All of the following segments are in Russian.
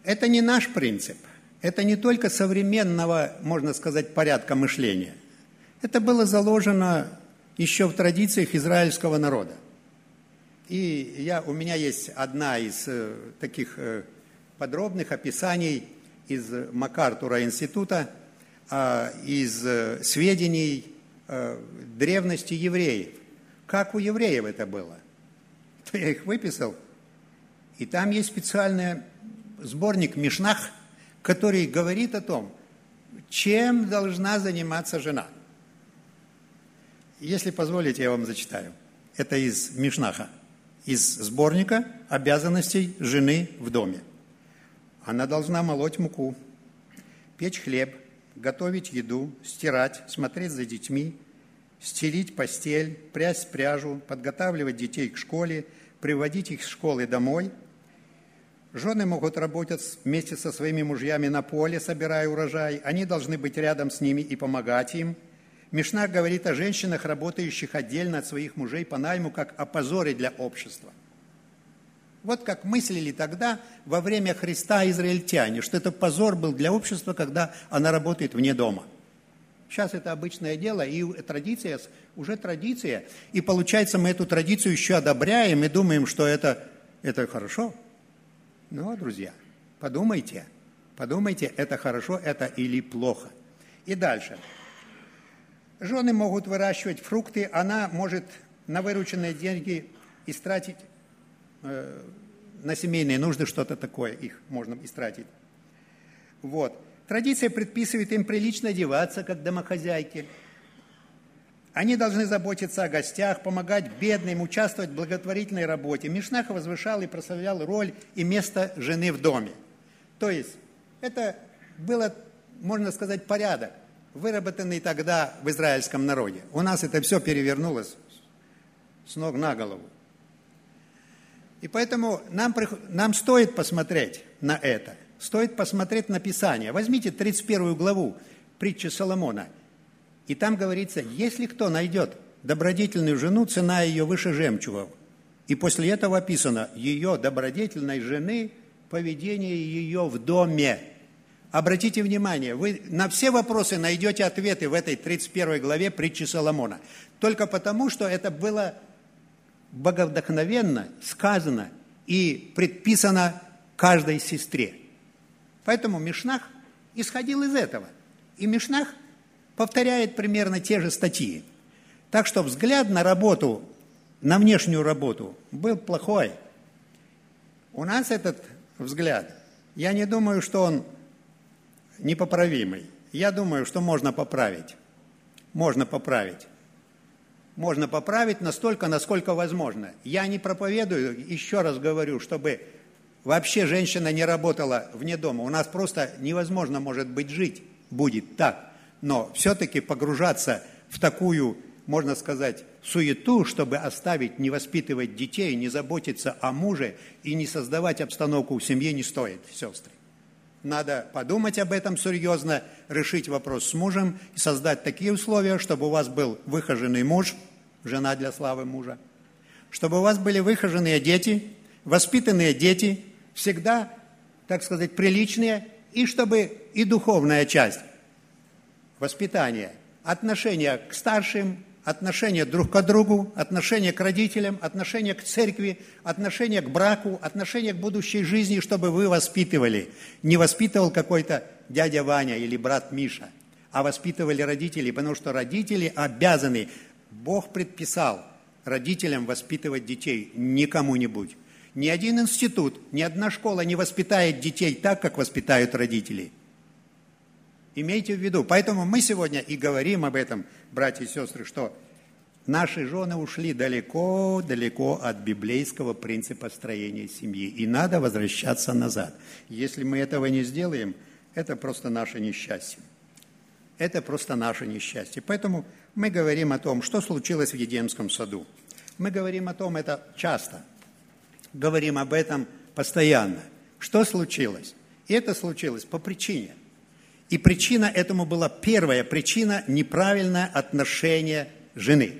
Это не наш принцип. Это не только современного, можно сказать, порядка мышления. Это было заложено еще в традициях израильского народа. И у меня есть одна из таких подробных описаний из МакАртура института, из сведений древности евреев. Как у евреев это было? То я их выписал. И там есть специальный сборник Мишнах, который говорит о том, чем должна заниматься жена. Если позволите, я вам зачитаю. Это из Мишнаха, из сборника обязанностей жены в доме. Она должна молоть муку, печь хлеб, готовить еду, стирать, смотреть за детьми, стелить постель, прясть пряжу, подготавливать детей к школе, приводить их с школы домой. Жены могут работать вместе со своими мужьями на поле, собирая урожай. Они должны быть рядом с ними и помогать им. Мишна говорит о женщинах, работающих отдельно от своих мужей по найму, как о позоре для общества. Вот как мыслили тогда, во время Христа, израильтяне, что это позор был для общества, когда она работает вне дома. Сейчас это обычное дело, и традиция, уже традиция. И получается, мы эту традицию еще одобряем и думаем, что это хорошо. Ну, друзья, подумайте, это хорошо, это или плохо. И дальше. Жены могут выращивать фрукты, она может на вырученные деньги истратить на семейные нужды, что-то такое, их можно истратить. Вот. Традиция предписывает им прилично одеваться, как домохозяйки. Они должны заботиться о гостях, помогать бедным, участвовать в благотворительной работе. Мишнах возвышал и прославлял роль и место жены в доме. То есть это было, можно сказать, порядок, выработанный тогда в израильском народе. У нас это все перевернулось с ног на голову. И поэтому нам стоит посмотреть на это, стоит посмотреть на Писание. Возьмите 31 главу притчи Соломона. И там говорится, если кто найдет добродетельную жену, цена ее выше жемчугов. И после этого описано ее добродетельной жены, поведение ее в доме. Обратите внимание, вы на все вопросы найдете ответы в этой 31 главе притчи Соломона. Только потому, что это было боговдохновенно сказано и предписано каждой сестре. Поэтому Мишнах исходил из этого. И Мишнах повторяет примерно те же статьи. Так что взгляд на работу, на внешнюю работу был плохой. У нас этот взгляд, я не думаю, что он непоправимый. Я думаю, что можно поправить. Можно поправить. Можно поправить настолько, насколько возможно. Я не проповедую, еще раз говорю, чтобы вообще женщина не работала вне дома. У нас просто невозможно, может быть, жить будет так. Но все-таки погружаться в такую, можно сказать, суету, чтобы оставить, не воспитывать детей, не заботиться о муже и не создавать обстановку в семье, не стоит, сестры. Надо подумать об этом серьезно, решить вопрос с мужем и создать такие условия, чтобы у вас был выхоженный муж, жена для славы мужа, чтобы у вас были выхоженные дети, воспитанные дети, всегда, так сказать, приличные, и чтобы и духовная часть воспитания, отношения к старшим, отношения друг к другу, отношения к родителям, отношения к церкви, отношения к браку, отношения к будущей жизни, чтобы вы воспитывали. Не воспитывал какой-то дядя Ваня или брат Миша, а воспитывали родители, потому что родители обязаны, Бог предписал родителям воспитывать детей, не кому-нибудь. Ни один институт, ни одна школа не воспитает детей так, как воспитают родители. Имейте в виду. Поэтому мы сегодня и говорим об этом, братья и сестры, что наши жены ушли далеко-далеко от библейского принципа строения семьи. И надо возвращаться назад. Если мы этого не сделаем, это просто наше несчастье. Это просто наше несчастье. Поэтому мы говорим о том, что случилось в Едемском саду. Мы говорим о том это часто. Говорим об этом постоянно. Что случилось? И это случилось по причине. И причина этому была первая причина – неправильное отношение жены.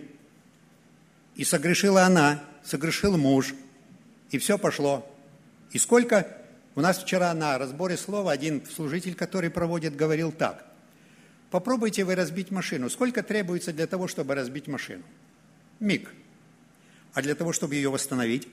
И согрешила она, согрешил муж, и все пошло. И сколько У нас вчера на разборе слова один служитель, который проводит, говорил так. Попробуйте вы разбить машину. Сколько требуется для того, чтобы разбить машину? Миг. А для того, чтобы ее восстановить?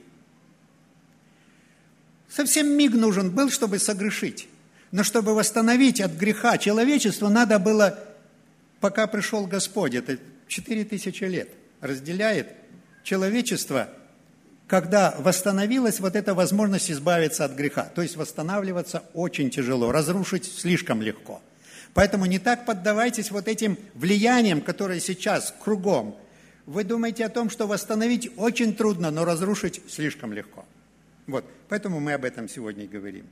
Совсем миг нужен был, чтобы согрешить. Но чтобы восстановить от греха человечество, надо было, пока пришел Господь, это 4000 лет, разделяет человечество, когда восстановилась вот эта возможность избавиться от греха. То есть восстанавливаться очень тяжело, разрушить слишком легко. Поэтому не так поддавайтесь вот этим влияниям, которые сейчас кругом. Вы думаете о том, что восстановить очень трудно, но разрушить слишком легко. Вот, поэтому мы об этом сегодня и говорим.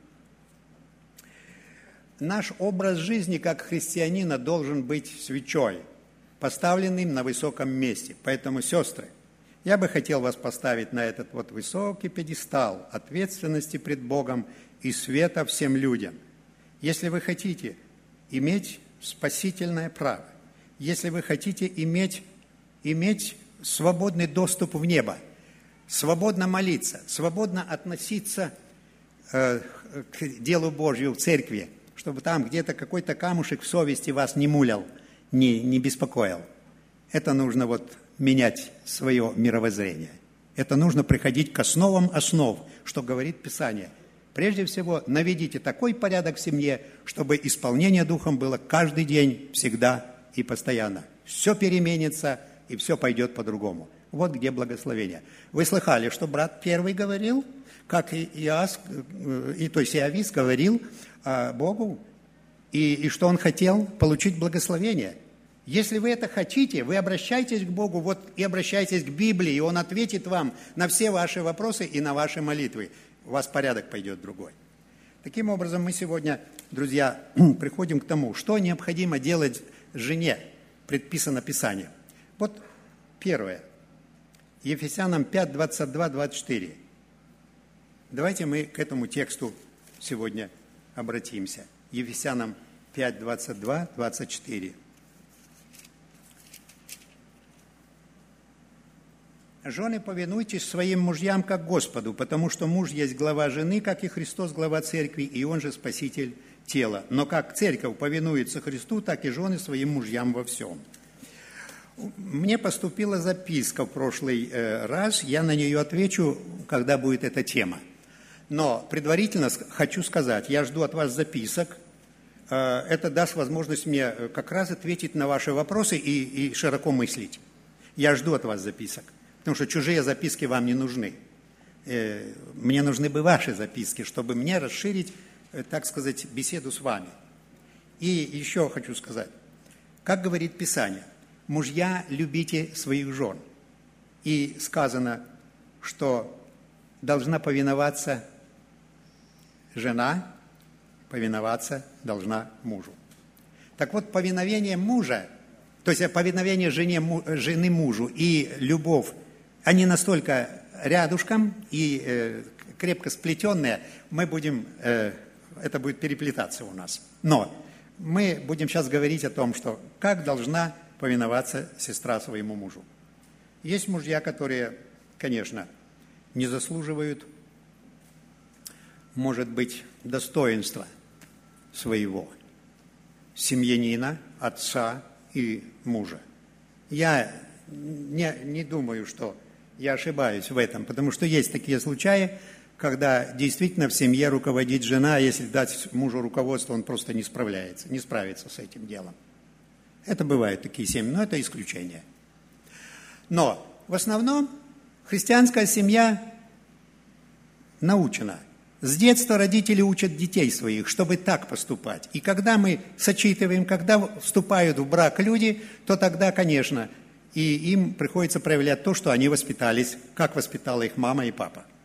Наш образ жизни как христианина должен быть свечой, поставленным на высоком месте. Поэтому, сестры, я бы хотел вас поставить на этот вот высокий пьедестал ответственности пред Богом и света всем людям. Если вы хотите иметь спасительное право, если вы хотите иметь свободный доступ в небо, свободно молиться, свободно относиться к делу Божью в церкви, чтобы там где-то какой-то камушек в совести вас не мулял, не беспокоил. Это нужно вот менять свое мировоззрение. Это нужно приходить к основам основ, что говорит Писание. Прежде всего, наведите такой порядок в семье, чтобы исполнение Духом было каждый день, всегда и постоянно. Все переменится, и все пойдет по-другому. Вот где благословение. Вы слыхали, что брат первый говорил, как Иовис говорил Богу, и что он хотел получить благословение. Если вы это хотите, вы обращайтесь к Богу, вот и обращайтесь к Библии, и Он ответит вам на все ваши вопросы и на ваши молитвы. У вас порядок пойдет другой. Таким образом, мы сегодня, друзья, приходим к тому, что необходимо делать жене, предписано Писанием. Вот первое. Ефесянам 5, 22, 24. Давайте мы к этому тексту сегодня обратимся. Ефесянам 5, 22, 24. «Жены, повинуйтесь своим мужьям, как Господу, потому что муж есть глава жены, как и Христос глава церкви, и он же спаситель тела. Но как церковь повинуется Христу, так и жены своим мужьям во всем». Мне поступила записка в прошлый раз, я на нее отвечу, когда будет эта тема. Но предварительно хочу сказать, я жду от вас записок, это даст возможность мне как раз ответить на ваши вопросы и широко мыслить. Я жду от вас записок, потому что чужие записки вам не нужны. Мне нужны бы ваши записки, чтобы мне расширить, так сказать, беседу с вами. И еще хочу сказать, как говорит Писание, мужья, любите своих жен. И сказано, что должна повиноваться жена, повиноваться должна мужу. Так вот, повиновение мужа, то есть повиновение жены мужу и любовь, они настолько рядышком и крепко сплетенные, это будет переплетаться у нас. Но мы будем сейчас говорить о том, что как должна повиноваться сестра своему мужу. Есть мужья, которые, конечно, не заслуживают, может быть, достоинства своего семьянина, отца и мужа. Я не думаю, что я ошибаюсь в этом, потому что есть такие случаи, когда действительно в семье руководит жена, а если дать мужу руководство, он просто не справится с этим делом. Это бывают такие семьи, но это исключение. Но в основном христианская семья научена. С детства родители учат детей своих, чтобы так поступать. И когда мы сочитываем, когда вступают в брак люди, то тогда, конечно, и им приходится проявлять то, что они воспитались, как воспитала их мама и папа.